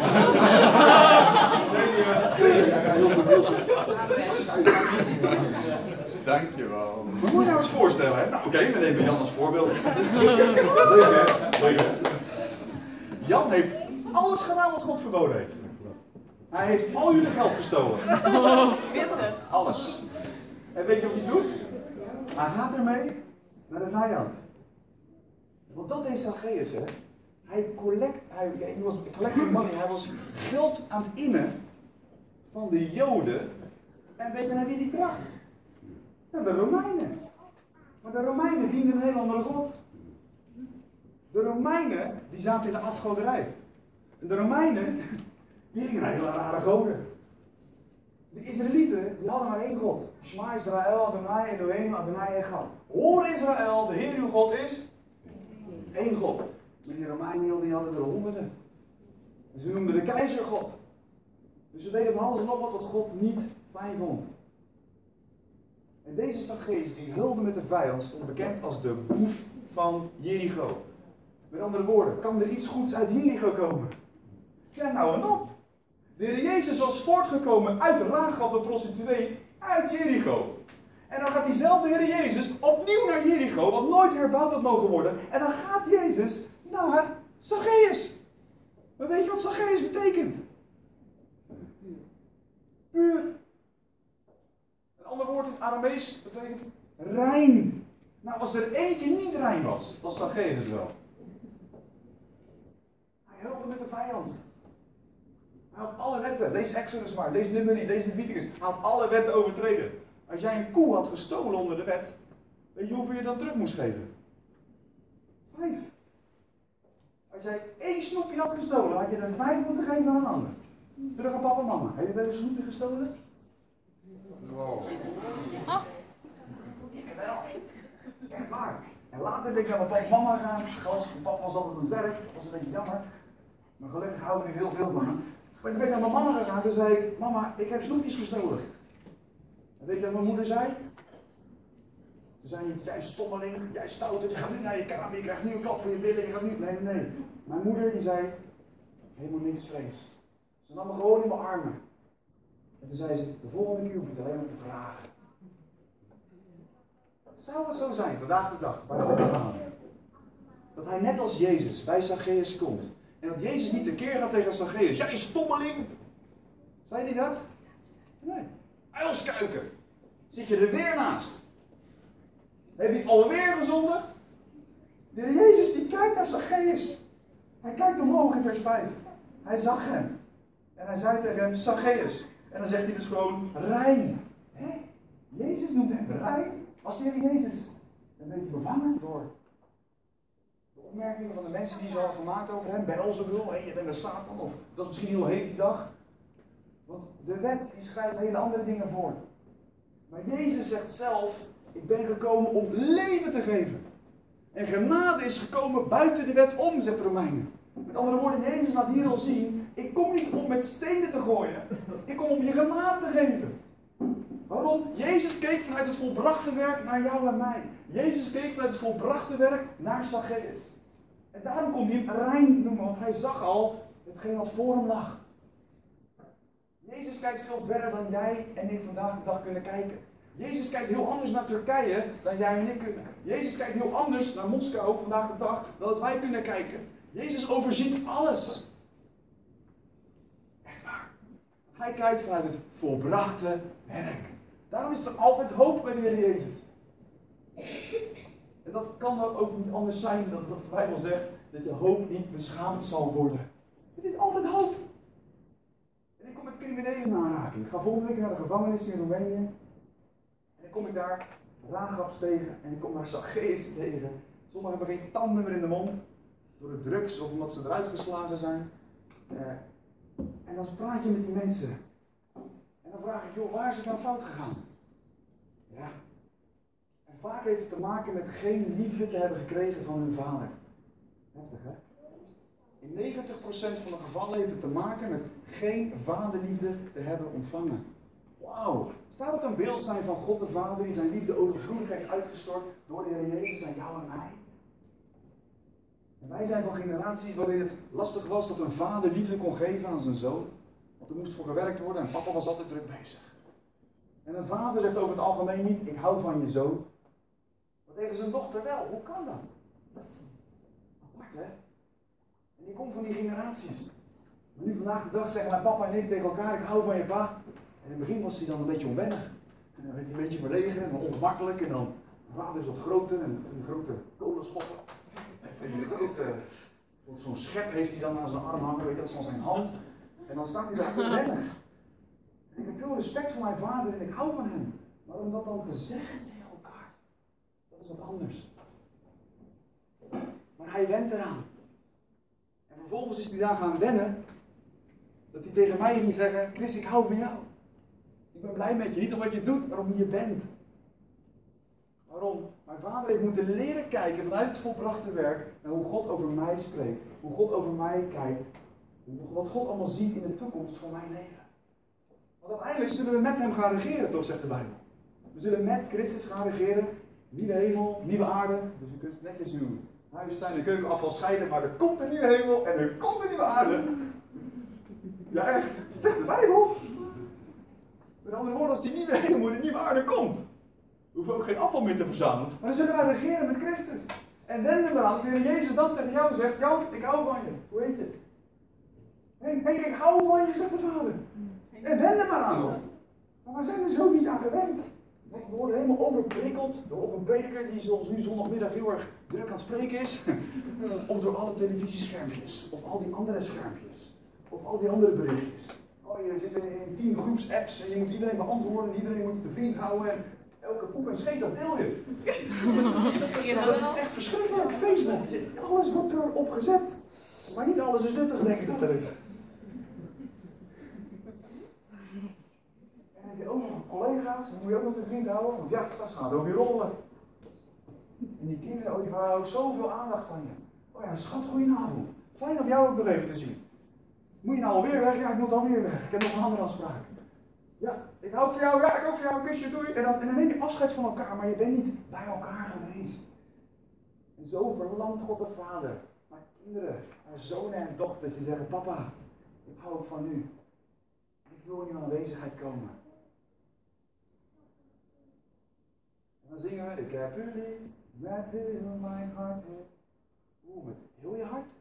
Dankjewel. Maar moet je nou eens voorstellen, hè? Nou, oké, okay, we nemen Jan als voorbeeld. Leuk, hè? Leuk, hè? Jan heeft alles gedaan wat God verboden heeft. Hij heeft al jullie geld gestolen. Wist het. Alles. En weet je wat hij doet? Hij gaat ermee naar de vijand. Want dat deed Zacchaeus, hè? Hij collect, hij, hij was collecting money, hij was geld aan het innen van de Joden. En weet je naar wie die bracht? Naar de Romeinen. Maar de Romeinen dienden een heel andere God. De Romeinen, die zaten in de afgoderij. En de Romeinen, die gingen naar hele rare goden. De Israëlieten, die hadden maar één God. Shema Israël, Adonai, Elohim, Adonai, Echad. Hoor Israël, de Heer uw God is één God. Maar die Romeinen, die hadden er honderden. En ze noemden de keizer God. Dus ze deden van alles en nog wat wat God niet fijn vond. En deze Zacchaeus, die hulde met de vijand, stond bekend als de boef van Jericho. Met andere woorden, kan er iets goeds uit Jericho komen? Ja, nou en op. De Heer Jezus was voortgekomen uit de Rahab, de prostituee, uit Jericho. En dan gaat diezelfde Heer Jezus opnieuw naar Jericho, wat nooit herbouwd had mogen worden. En dan gaat Jezus naar Zacchaeus. Maar weet je wat Zacchaeus betekent? Puur. Een ander woord in het Aramees betekent rein. Nou, als er één keer niet rein was, was Zacchaeus het wel. Hij hulde met de vijand. Hij had alle wetten. Lees Exodus maar, lees Numeri, lees Leviticus. Hij had alle wetten overtreden. Als jij een koe had gestolen onder de wet, weet je hoeveel je dan terug moest geven? Vijf. Als jij één snoepje had gestolen, had je er vijf moeten geven aan een ander. Terug aan papa en mama. Heb je wel een snoepje gestolen? Wow. Ik wel. Echt waar. En later ben ik naar mijn papa en mama gaan. Gast, mijn papa was altijd aan het werk. Dat was een beetje jammer. Maar gelukkig houden we heel veel van hem. Maar toen ben ik naar mijn mama gegaan. Toen zei ik, mama, ik heb snoepjes gestolen. En weet je wat mijn moeder zei? Ze zei niet, jij stommeling, jij stoute, je gaat nu naar je kamer, je krijgt nu een klap voor je billen, je gaat nu... Nee, nee, nee. Mijn moeder die zei, helemaal niks vreemds. Ze nam me gewoon in mijn armen. En toen zei ze, de volgende keer hoef je het alleen maar te vragen. Zou het zo zijn, vandaag de dag, bij de opgave, dat hij net als Jezus bij Zacchaeus komt. En dat Jezus niet tekeer gaat tegen Zacchaeus. Jij stommeling! Zei hij dat? Nee. Uilskuiken! Zit je er weer naast? Heb je alweer gezondigd? De Heer Jezus die kijkt naar Zacchaeus. Hij kijkt omhoog in vers vijf. Hij zag hem. En hij zei tegen hem, Zacchaeus. En dan zegt hij dus gewoon, rein. Hé? Jezus noemt hem rein. Als de Heer Jezus een beetje bevangen door de opmerkingen van de mensen die ze hadden gemaakt over hem. Beelzebul, hé, je bent een Satan. Of dat was misschien heel heet die dag. Want de wet die schrijft hele andere dingen voor. Maar Jezus zegt zelf, ik ben gekomen om leven te geven. En genade is gekomen buiten de wet om, zegt de Romeinen. Met andere woorden, Jezus laat hier al zien, ik kom niet om met stenen te gooien. Ik kom om je genade te geven. Waarom? Jezus keek vanuit het volbrachte werk naar jou en mij. Jezus keek vanuit het volbrachte werk naar Zacchaeus. En daarom kon hij hem rein noemen, want hij zag al hetgeen wat voor hem lag. Jezus kijkt veel verder dan jij en ik vandaag de dag kunnen kijken. Jezus kijkt heel anders naar Turkije dan jij en ik kunnen. Jezus kijkt heel anders naar Moskou vandaag de dag dan dat wij kunnen kijken. Jezus overziet alles. Echt waar. Hij kijkt vanuit het volbrachte werk. Daarom is er altijd hoop bij de Heer Jezus. En dat kan dan ook niet anders zijn dan dat de Bijbel zegt dat je hoop niet beschaamd zal worden. Het is altijd hoop. En ik kom met criminelen in aanraking. Ik ga volgende week naar de gevangenis in Roemenië. En dan kom ik daar Ragaps tegen en ik kom daar Zacchaeus tegen. Sommigen hebben geen tanden meer in de mond, door de drugs of omdat ze eruit geslagen zijn. Uh, en dan praat je met die mensen. En dan vraag ik, joh, waar is het nou fout gegaan? Ja. En vaak heeft het te maken met geen liefde te hebben gekregen van hun vader. Heftig, hè? In negentig procent van de gevallen heeft het te maken met geen vaderliefde te hebben ontvangen. Wauw! Zou het een beeld zijn van God de Vader die zijn liefde overvloedig heeft uitgestort door de Heer Jezus aan jou en mij? En wij zijn van generaties waarin het lastig was dat een vader liefde kon geven aan zijn zoon. Want er moest voor gewerkt worden en papa was altijd druk bezig. En een vader zegt over het algemeen niet, ik hou van je zoon. Maar tegen zijn dochter wel. Hoe kan dat? Dat is apart, hè? En die komt van die generaties. Maar nu vandaag de dag zeggen mijn papa en ik tegen elkaar, ik hou van je pa. En in het begin was hij dan een beetje onwennig. En dan werd hij een beetje verlegen en ongemakkelijk. En dan, mijn vader is wat groter en van die grote kolenschoppen. En van die grote, zo'n schep heeft hij dan aan zijn arm hangen, weet je, dat is van zijn hand. En dan staat hij daar onwennig. En ik heb veel respect voor mijn vader en ik hou van hem. Maar om dat dan te zeggen tegen elkaar, dat is wat anders. Maar hij went eraan. En vervolgens is hij daar gaan wennen, dat hij tegen mij ging zeggen, Chris, ik hou van jou. Ik ben blij met je, niet om wat je doet, maar om wie je bent. Waarom? Mijn vader heeft moeten leren kijken vanuit het volbrachte werk naar hoe God over mij spreekt. Hoe God over mij kijkt. Wat God allemaal ziet in de toekomst voor mijn leven. Want uiteindelijk zullen we met hem gaan regeren, toch zegt de Bijbel. We zullen met Christus gaan regeren. Nieuwe hemel, nieuwe aarde. Dus je kunt netjes uw huis, tuin en keukenafval scheiden, maar er komt een nieuwe hemel en er komt een nieuwe aarde. Ja echt, dat zegt de Bijbel. Met andere woorden, als die nieuwe hemel en die nieuwe aarde komt, hoeven we ook geen afval meer te verzamelen. Maar dan zullen wij regeren met Christus. En wend maar aan, dat de Heer Jezus dan tegen jou zegt, Jan, ik hou van je. Hoe heet je? Hé, hey, ik hou van je, zegt de Vader. En wend er maar aan. Maar wij zijn er zo niet aan gewend. We worden helemaal overprikkeld door of een prediker die zoals nu zondagmiddag heel erg druk aan het spreken is. Of door alle televisieschermpjes. Of al die andere schermpjes. Of al die andere berichtjes. Oh, je zit in tien groepsapps en je moet iedereen beantwoorden en iedereen moet je te vriend houden. En elke poep en scheet, dat deel je. Ja, dat is echt verschrikkelijk. Facebook, alles wordt erop gezet. Maar niet alles is nuttig, denk ik dat er is. En heb je ook nog collega's, die moet je ook nog te vriend houden, want ja, straks gaan ze ook weer rollen. En die kinderen, oh, die houden zoveel aandacht van je. Oh ja, schat, goedenavond. Fijn om jou ook nog even te zien. Moet je nou alweer weg? Ja, ik moet alweer weg. Ik heb nog een andere afspraak. Ja, ik hou van jou, ja, ik ook van jou, een kusje, doei. En dan, en dan neem je afscheid van elkaar, maar je bent niet bij elkaar geweest. En zo verlangt God de Vader naar kinderen, naar zonen en dochters, die zeggen, papa, ik hou ook van u. Ik wil in uw aanwezigheid komen. En dan zingen we, ik heb u lief, met heel mijn hart. Oeh, met heel je hart.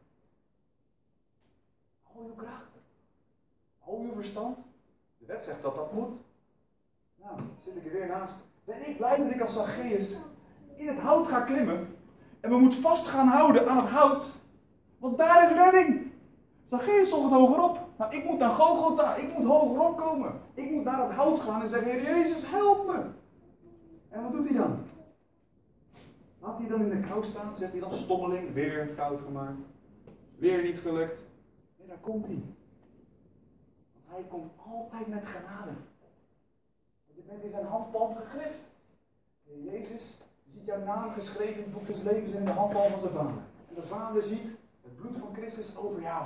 Al uw kracht. Al uw verstand. De wet zegt dat dat moet. Nou, zit ik er weer naast. Ben ik blij dat ik als Zacchaeus in het hout ga klimmen. En we moeten vast gaan houden aan het hout. Want daar is redding. Zacchaeus stond het hogerop. Nou, ik moet naar Golgotha. Ik moet hogerop komen. Ik moet naar het hout gaan en zeggen, Heer Jezus, help me. En wat doet hij dan? Laat hij dan in de kou staan? Zegt hij dan stommeling? Weer fout gemaakt. Weer niet gelukt. Nee, daar komt hij. Want hij komt altijd met genade. Je bent in zijn handpalm gegrift. Heer Jezus, je ziet jouw naam geschreven in het boek des levens en in de handpalm van zijn vader. En de vader ziet het bloed van Christus over jou.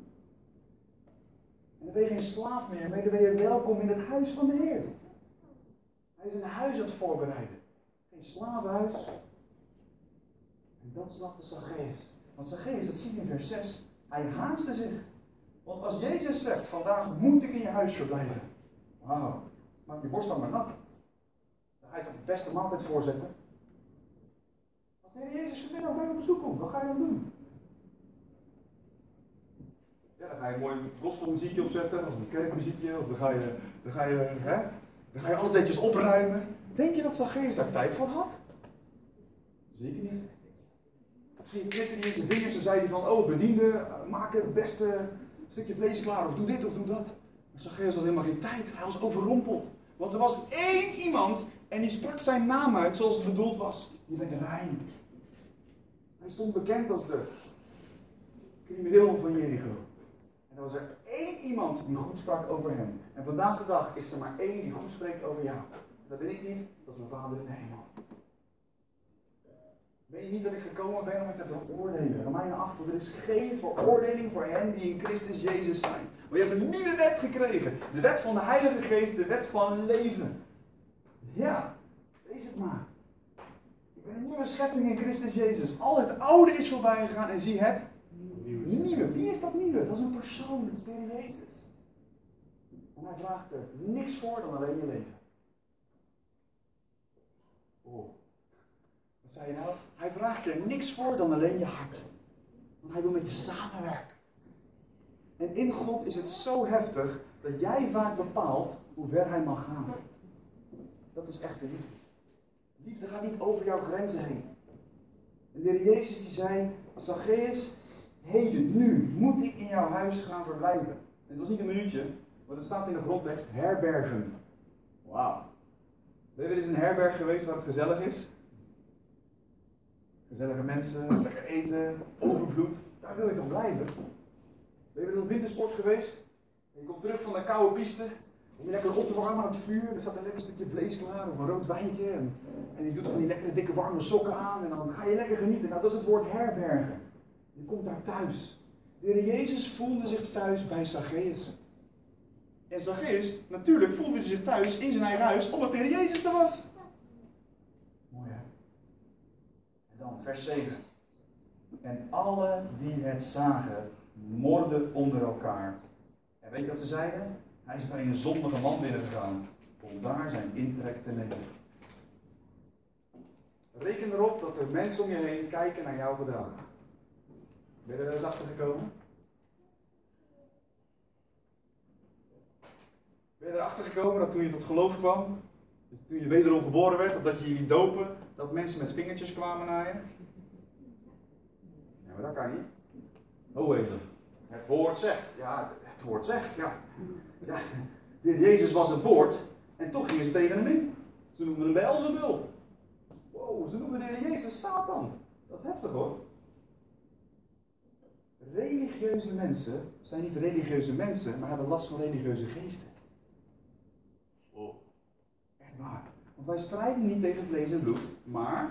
En dan ben je geen slaaf meer, maar dan ben je welkom in het huis van de Heer. Hij is een huis aan het voorbereiden. Geen slavenhuis. En dat snapte Zacchaeus. Want Zacchaeus, dat zie je in vers zes, hij haastte zich. Want als Jezus zegt, vandaag moet ik in je huis verblijven. Wauw, maak je borst dan maar nat. Dan ga je toch de beste maaltijd voorzetten. Als de Heer Jezus vanmiddag bij je op bezoek komt, wat ga je dan doen? Ja, dan ga je een mooi gospelmuziekje opzetten, of een kerkmuziekje, of dan ga je, dan ga je, hè, dan ga je alles netjes opruimen. Denk je dat Zacchaeus daar tijd voor had? Zeker niet. Misschien knipte hij in zijn vingers en zei hij van, oh bediende, maak het beste stukje vlees klaar, of doe dit of doe dat. Maar Zacchaeus had helemaal geen tijd, hij was overrompeld. Want er was één iemand En die sprak zijn naam uit zoals het bedoeld was. Je bent rein. Hij stond bekend als de crimineel van Jericho. En er was er één iemand die goed sprak over hem. En vandaag de dag is er maar één die goed spreekt over jou. Dat ben ik niet, dat is mijn Vader in de hemel. Weet je niet dat ik gekomen ben om je te veroordelen? Romeinen acht, want er is geen veroordeling voor hen die in Christus Jezus zijn. Maar je hebt een nieuwe wet gekregen. De wet van de Heilige Geest, de wet van leven. Ja, wees het maar. Ik ben een nieuwe schepping in Christus Jezus. Al het oude is voorbij gegaan en zie het nieuwe. Wie is dat nieuwe? Dat is een persoon, dat is de Heer Jezus. En hij vraagt er niks voor dan alleen je leven. Oh. Wat zei je nou? Hij vraagt er niks voor dan alleen je hart. Want hij wil met je samenwerken. En in God is het zo heftig dat jij vaak bepaalt hoe ver hij mag gaan. Dat is echte liefde. Liefde gaat niet over jouw grenzen heen. En de Heer Jezus die zei, Zacchaeus, heden, nu moet ik in jouw huis gaan verblijven. En dat was niet een minuutje, maar dat staat in de grondtekst, herbergen. Wauw. Ben je er eens in een herberg geweest waar het gezellig is? Gezellige mensen, lekker eten, overvloed. Daar wil je toch blijven? Ben je wel eens op wintersport geweest? En je komt terug van de koude piste. En je lekker op te warmen aan het vuur. Er staat een lekker stukje vlees klaar of een rood wijntje. En, en je doet van die lekkere dikke warme sokken aan. En dan ga je lekker genieten. Nou, dat is het woord herbergen. Je komt daar thuis. De Heer Jezus voelde zich thuis bij Zacchaeus. En Zacchaeus, natuurlijk voelde zich thuis in zijn eigen huis, omdat de Heer Jezus er was. Mooi hè? En dan vers zeven. En alle die het zagen, morden onder elkaar. En weet je wat ze zeiden? Hij is bij een zondige man binnengegaan, om daar zijn intrek te nemen. Reken erop dat er mensen om je heen kijken naar jouw gedrag. Ben je er eens achter gekomen? Ben je erachter gekomen dat toen je tot geloof kwam, toen je wederom geboren werd, of dat je je liet dopen, dat mensen met vingertjes kwamen naar je? Ja, maar dat kan niet. Oh even. Het woord zegt. Ja, het woord zegt, ja. ja. De Heer Jezus was het woord en toch gingen ze tegen hem in. Ze noemden hem Beelzebul. Wow, ze noemden de Heer Jezus Satan. Dat is heftig hoor. Religieuze mensen zijn niet religieuze mensen, maar hebben last van religieuze geesten. Oh, echt waar. Want wij strijden niet tegen vlees en bloed, maar...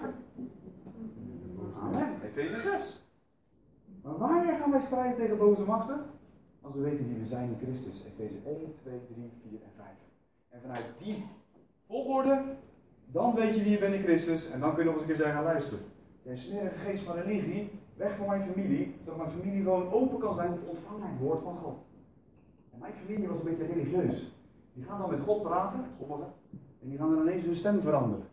Amen, Efeze zes. Maar wanneer gaan wij strijden tegen boze machten? Als we weten wie we zijn in Christus. Efeze één, twee, drie, vier en vijf. En vanuit die volgorde, dan weet je wie je bent in Christus. En dan kun je nog eens een keer zeggen, luister. Jij smerige geest van religie, weg van mijn familie. Zodat mijn familie gewoon open kan zijn om te ontvangen het woord van God. En mijn familie was een beetje religieus. Die gaan dan met God praten, sommigen. En die gaan dan ineens hun stem veranderen.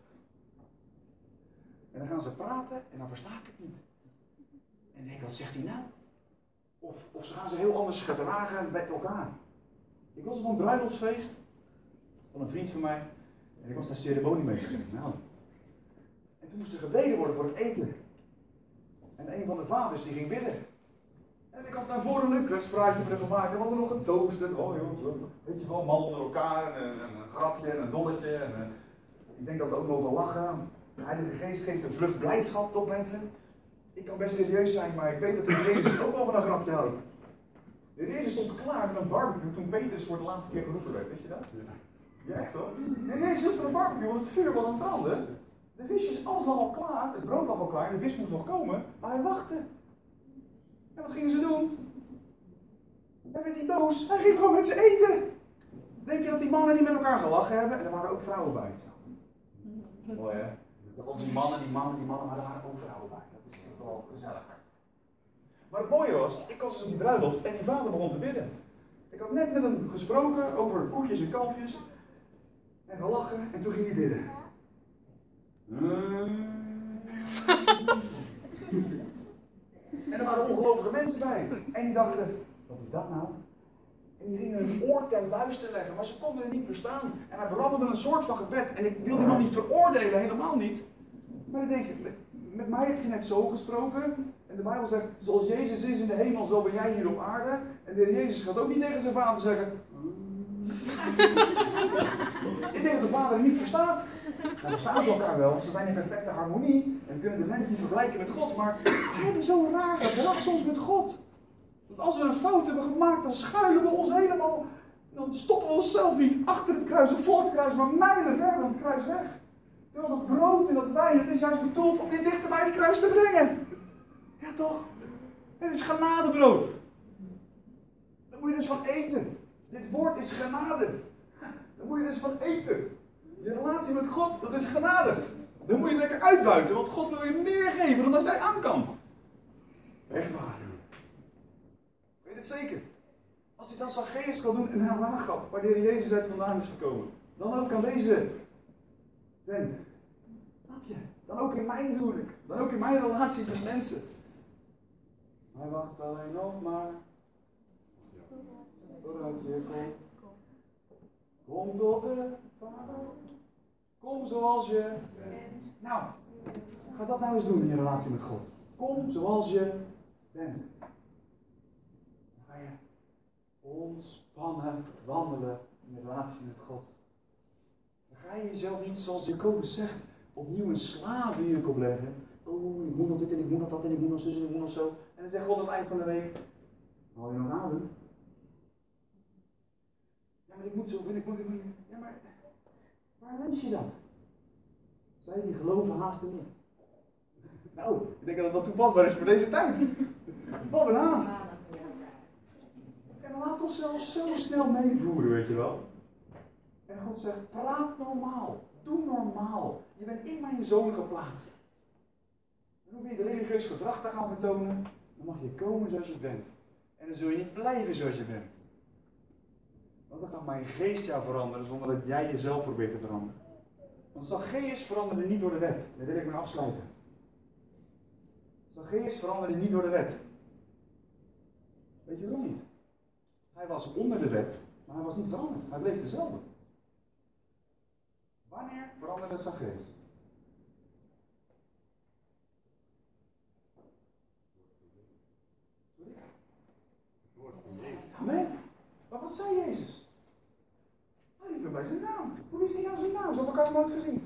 En dan gaan ze praten en dan versta ik het niet. En denk, wat zegt hij nou? Of, of ze gaan ze heel anders gedragen met elkaar. Ik was op een bruiloftsfeest van een vriend van mij. En ik was daar ceremoniemeester. Nou. En toen moest er gebeden worden voor het eten. En een van de vaders die ging bidden. En ik had daarvoor een leuk rustpraatje met hem gemaakt. En we hadden nog een toast. En oh joh, weet je wel, man onder elkaar. En, en een grapje en een dolletje. En, en, ik denk dat we ook nog wel lachen. De Heilige Geest geeft een vlucht blijdschap, toch mensen? Ik kan best serieus zijn, maar ik weet dat de Heer Jezus ook wel van een grapje houdt. De Heer Jezus stond klaar met een barbecue toen Petrus voor de laatste keer geroepen werd, weet je dat? Ja, echt hoor. De Heer Jezus stond voor een barbecue, want het vuur was aan het branden. De visjes, alles lag al klaar, het brood lag al klaar, de vis moest nog komen, maar hij wachtte. En wat gingen ze doen? Hij werd niet boos, hij ging gewoon met ze eten. Denk je dat die mannen niet met elkaar gelachen hebben? En er waren ook vrouwen bij. Mooi hè? Dat al die mannen, die mannen, die mannen, maar er waren ook vrouwen bij. Dat is toch wel gezelliger. Maar het mooie was, ik was op die bruiloft en die vader begon te bidden. Ik had net met hem gesproken over koetjes en kalfjes. En gelachen en toen ging hij bidden. En er waren ongelovige mensen bij. En die dachten, wat is dat nou? En die gingen hun oor ten luister leggen, maar ze konden het niet verstaan. En hij brabbelde een soort van gebed. En ik wil die man niet veroordelen, helemaal niet. Maar dan denk ik, met, met mij heb je net zo gesproken. En de Bijbel zegt, zoals Jezus is in de hemel, zo ben jij hier op aarde. En de Heer Jezus gaat ook niet tegen zijn vader zeggen. Ik denk dat de vader het niet verstaat. Dan verstaan ze elkaar wel, ze zijn in perfecte harmonie en kunnen de mensen niet vergelijken met God, maar we hebben zo'n raar gedrag soms met God. Dat als we een fout hebben gemaakt, dan schuilen we ons helemaal, dan stoppen we onszelf niet achter het kruis of voor het kruis, maar mijlen ver van het kruis weg. Terwijl dat brood en dat wijn, het is juist bedoeld om dit dichter bij het kruis te brengen. Ja toch? Het is genadebrood. Daar moet je dus van eten. Dit woord is genade. Daar moet je dus van eten. Je relatie met God, dat is genade. Dan moet je lekker uitbuiten, want God wil je meer geven dan dat jij aan kan. Echt waar. Weet het zeker. Als hij dan Zacchaeus kan doen en hij nagaf waar de Heer Jezus uit vandaan is gekomen. Dan ook aan deze vent. Snap je? Dan ook in mijn huwelijk. Dan ook in mijn relaties met mensen. Hij wacht alleen nog maar. Totdat je komt. Kom tot de Vader. Kom zoals je bent. Nou, ga dat nou eens doen in je relatie met God. Kom zoals je bent. Dan ga je ontspannen wandelen in je relatie met God. Dan ga je jezelf niet, zoals Jacobus zegt, opnieuw een slavenjuk opleggen. Oh, ik moet nog dit en ik moet nog dat en ik moet nog zus en ik moet nog zo. En dan zegt God aan het eind van de week, hou je nog adem? Ja, maar ik moet zo, en ik moet, ik moet. Ja, maar waar wens je dat? Zij die geloven haasten niet. Nou, ik denk dat het wel toepasbaar is voor deze tijd. Wat een haast. En dan laat ons zelfs zo snel meevoeren, weet je wel. En God zegt, praat normaal. Doe normaal. Je bent in mijn zoon geplaatst. Dan hoef je niet religieus gedrag te gaan vertonen. Dan mag je komen zoals je bent. En dan zul je niet blijven zoals je bent. Want dan gaat mijn geest jou veranderen zonder dat jij jezelf probeert te veranderen. Want Zacchaeus veranderde niet door de wet. Daar wil ik mee afsluiten. Zacchaeus veranderde niet door de wet. Weet je waarom niet? Hij was onder de wet, maar hij was niet veranderd. Hij bleef dezelfde. Wanneer veranderde Zacchaeus? Nee, maar wat zei Jezus? Hij riep hem bij zijn naam. Hoe wist hij nou zijn naam? Ze hebben elkaar nooit gezien.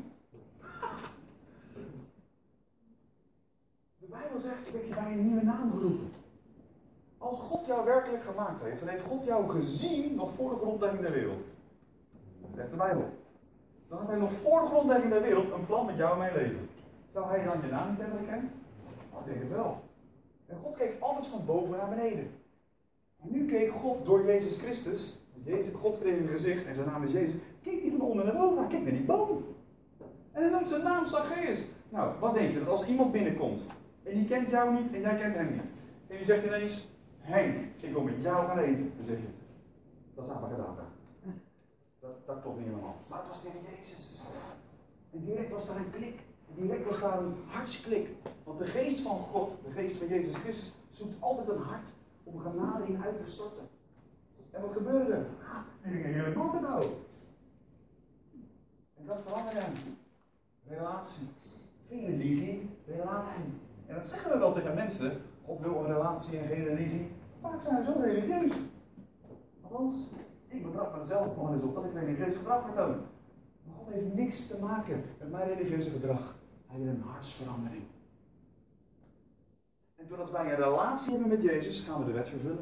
De Bijbel zegt, ik heb je bij een nieuwe naam geroepen. Als God jou werkelijk gemaakt heeft, dan heeft God jou gezien nog voor de grondlegging der wereld. Dat zegt de Bijbel. Dan had hij nog voor de grondlegging der wereld een plan met jou en mijn leven. Zou hij dan je naam niet hebben gekend? Nou, ik denk het wel. En God keek altijd van boven naar beneden. En nu keek God door Jezus Christus, Jezus, God kreeg een gezicht en zijn naam is Jezus, keek hij van onder naar boven, hij keek naar die boom. En hij noemt zijn naam Zacchaeus. Nou, wat denk je, dat als iemand binnenkomt en die kent jou niet en jij kent hem niet. En die zegt ineens, Henk, ik wil met jou gaan eten. Dan zeg je, dat is abacadabra. Dat, dat klopt niet helemaal. Maar het was tegen Jezus. En direct was daar een klik. En direct was daar een hartsklik. Want de geest van God, de geest van Jezus Christus, zoekt altijd een hart om genade in uit te storten. En wat gebeurde er? Ah, die ging een heerlijk man nou. En dat veranderde hem. Relatie. Geen religie, relatie. En dat zeggen we wel tegen mensen. God wil een relatie en geen religie. Vaak zijn we zo religieus. Althans, ik betrap mezelf gewoon eens op dat ik religieus gedrag vertoon. Maar God heeft niks te maken met mijn religieuze gedrag. Hij wil een hartsverandering. En doordat wij een relatie hebben met Jezus, gaan we de wet vervullen.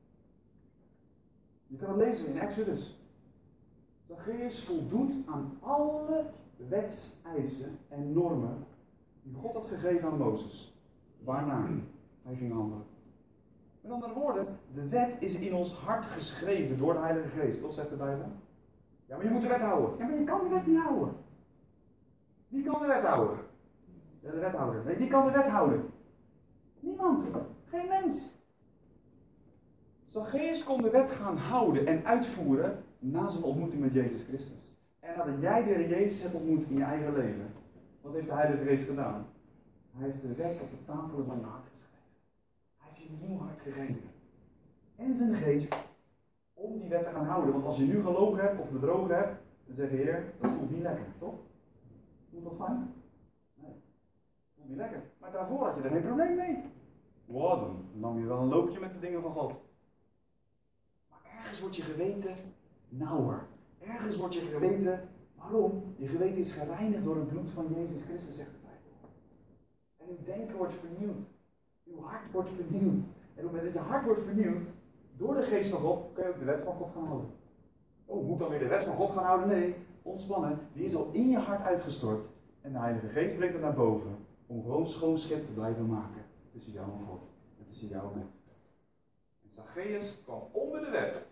Je kan het lezen in Exodus. Zacchaeus voldoet aan alle wetseisen en normen die God had gegeven aan Mozes. Waarna hij ging handelen. Met andere woorden, de wet is in ons hart geschreven door de Heilige Geest. Toch zegt de Bijbel? Ja, maar je moet de wet houden. Ja, maar je kan de wet niet houden. Wie kan de wet houden? Ja, de wethouder. Nee, wie kan de wet houden? Niemand. Geen mens. Zacchaeus kon de wet gaan houden en uitvoeren na zijn ontmoeting met Jezus Christus. En nadat jij de Heer Jezus hebt ontmoet in je eigen leven, wat heeft de Heilige Geest gedaan? Hij heeft de wet op de tafel van je hart geschreven. Hij heeft je een nieuw hart gegeven. En zijn geest om die wet te gaan houden. Want als je nu gelogen hebt of bedrogen hebt, dan zeg je, Heer, dat voelt niet lekker, toch? Voelt dat fijn? Nee. Voelt niet lekker. Maar daarvoor had je er geen probleem mee. Wow, dan nam je wel een loopje met de dingen van God. Maar ergens wordt je geweten nauwer. Ergens wordt je geweten, Waarom? Je geweten is gereinigd door het bloed van Jezus Christus, zegt de Bijbel. En uw denken wordt vernieuwd. Uw hart wordt vernieuwd. En op het moment dat je hart wordt vernieuwd, door de geest van God, kun je ook de wet van God gaan houden. Oh, moet ik dan weer de wet van God gaan houden? Nee, ontspannen. Die is al in je hart uitgestort. En de Heilige Geest brengt het naar boven. Om gewoon schoon schip te blijven maken. Tussen jou en God. En tussen jou en mensen. En Zacchaeus kwam onder de wet.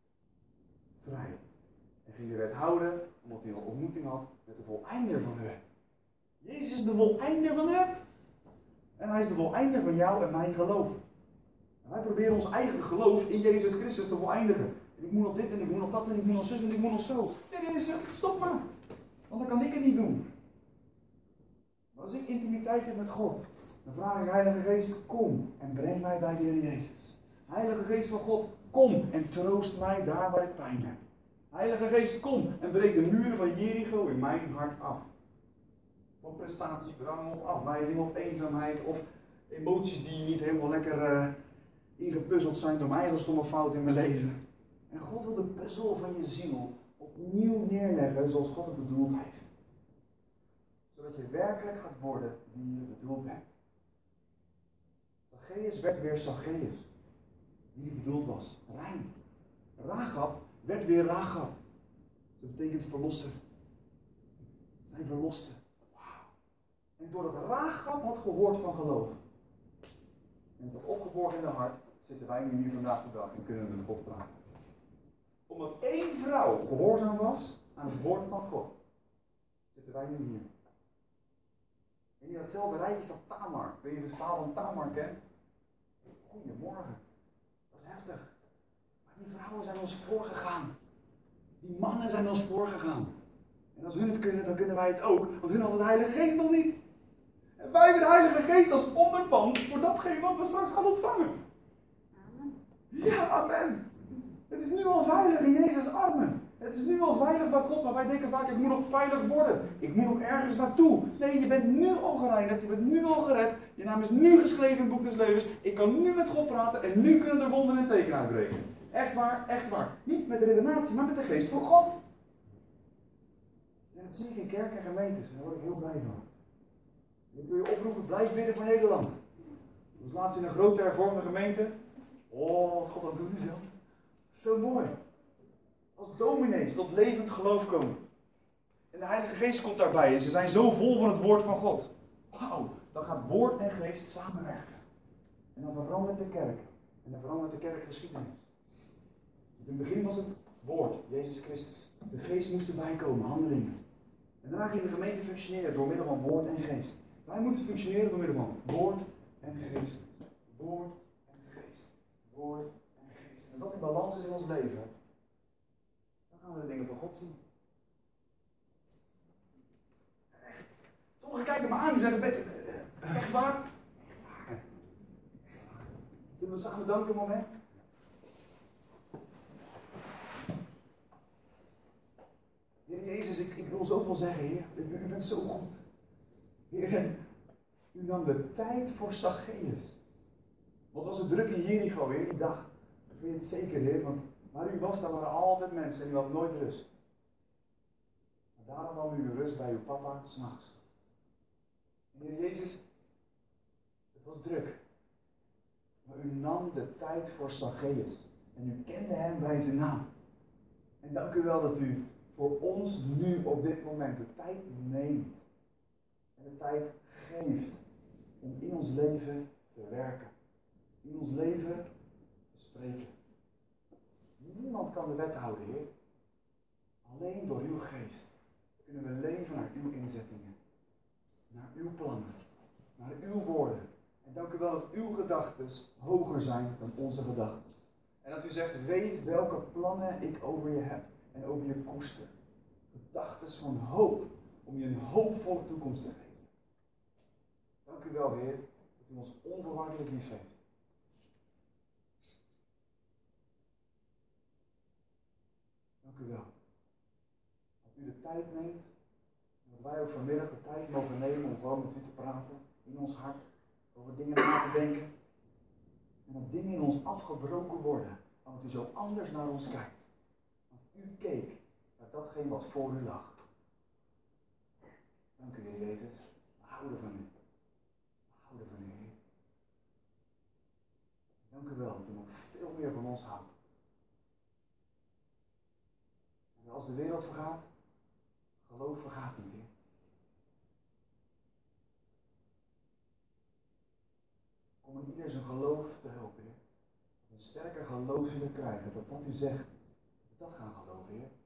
Vrij. En ging de wet houden, omdat hij een ontmoeting had met de voleinder van de wet. Jezus is de voleinder van de wet. En hij is de voleinder van jou en mijn geloof. En wij proberen ons eigen geloof in Jezus Christus te voleindigen. En ik moet nog dit en ik moet nog dat en ik moet nog zus en ik moet nog zo. Nee, nee, nee, stop maar. Want dan kan ik het niet doen. Maar als ik intimiteit heb met God, dan vraag ik Heilige Geest, kom en breng mij bij de Heer Jezus. Heilige Geest van God, kom en troost mij daar waar ik pijn heb. Heilige Geest, kom en breek de muren van Jericho in mijn hart af. Van prestatiedrang of afwijzing of eenzaamheid of emoties die niet helemaal lekker uh, ingepuzzeld zijn door mijn eigen stomme fout in mijn leven. En God wil de puzzel van je ziel opnieuw neerleggen zoals God het bedoeld heeft. Zodat je werkelijk gaat worden wie je bedoeld bent. Zacchaeus werd weer Zacchaeus. Wie hij bedoeld was. Rein. Rahab werd weer Rahab. Dat betekent verlosser. Zij verloste. Wauw. En doordat Rahab had gehoord van geloof. En dat opgeborgen in de hart, zitten wij nu hier vandaag de dag en kunnen we met God praten. Omdat één vrouw gehoorzaam was aan het woord van God, zitten wij nu hier. En in datzelfde rijtje staat Tamar. Weet je of je het verhaal van Tamar kent? Goedemorgen. Dat is heftig. Maar die vrouwen zijn ons voorgegaan. Die mannen zijn ons voorgegaan. En als hun het kunnen, dan kunnen wij het ook. Want hun hadden de Heilige Geest nog niet. En wij hebben de Heilige Geest als onderpand voor datgene wat we straks gaan ontvangen. Amen. Ja, amen. Het is nu al veilig in Jezus' armen. Het is nu al veilig bij God, maar wij denken vaak, ik moet nog veilig worden. Ik moet nog ergens naartoe. Nee, je bent nu al gereinigd, je bent nu al gered. Je naam is nu geschreven in het boek des levens. Ik kan nu met God praten en nu kunnen er wonderen en tekenen uitbreken. Echt waar, echt waar. Niet met de redenatie, maar met de geest van God. En dat zie ik in kerken en gemeentes, daar word ik heel blij van. Ik wil je oproepen, blijf bidden voor Nederland. Ik was laatst in een grote hervormde gemeente. Oh, wat God dat doet nu zelf. Zo mooi. Als dominees tot levend geloof komen. En de Heilige Geest komt daarbij. En ze zijn zo vol van het woord van God. Wauw, dan gaat woord en geest samenwerken. En dan verandert de kerk. En dan verandert de kerkgeschiedenis. In het begin was het woord, Jezus Christus. De geest moest erbij komen, handelingen. En daarna ging de gemeente functioneren door middel van woord en geest. Wij moeten functioneren door middel van woord en geest. Woord en geest. Woord en geest. En als dat in balans is in ons leven, dan gaan we de dingen van God zien. Echt. Sommigen kijken me aan en zeggen, echt waar? Echt waar. Zullen we samen danken een moment? Heer Jezus, ik, ik wil zoveel zeggen, Heer. U, u bent zo goed. Heer, u nam de tijd voor Zacchaeus. Wat was het druk in Jericho, Heer, die dag? Ik weet het zeker, Heer, want waar u was, daar waren altijd mensen en u had nooit rust. Maar daarom nam u rust bij uw papa, 's nachts. Heer Jezus, het was druk. Maar u nam de tijd voor Zacchaeus. En u kende hem bij zijn naam. En dank u wel dat u voor ons nu op dit moment de tijd neemt. En de tijd geeft om in ons leven te werken. In ons leven te spreken. Niemand kan de wet houden, Heer. Alleen door uw geest kunnen we leven naar uw inzettingen. Naar uw plannen. Naar uw woorden. En dank u wel dat uw gedachten hoger zijn dan onze gedachten. En dat u zegt, weet welke plannen ik over je heb. En over je koester. Gedachten van hoop. Om je een hoopvolle toekomst te geven. Dank u wel, Heer. Dat u ons onvoorwaardelijk lief heeft. Dank u wel. Dat u de tijd neemt. En dat wij ook vanmiddag de tijd mogen nemen om gewoon met u te praten. In ons hart. Over dingen na te denken. En dat dingen in ons afgebroken worden. Omdat u zo anders naar ons kijkt. Want u keek naar datgene wat voor u lag. Dank u, Heer Jezus. We houden van u. We houden van u, Heer. Dank u wel dat u nog veel meer van ons houdt. En als de wereld vergaat, geloof vergaat niet, Heer. Kom in ieder zijn geloof te helpen, Heer. Dat we een sterker geloof zullen krijgen, dat wat u zegt, dat we dat gaan geloven, Heer.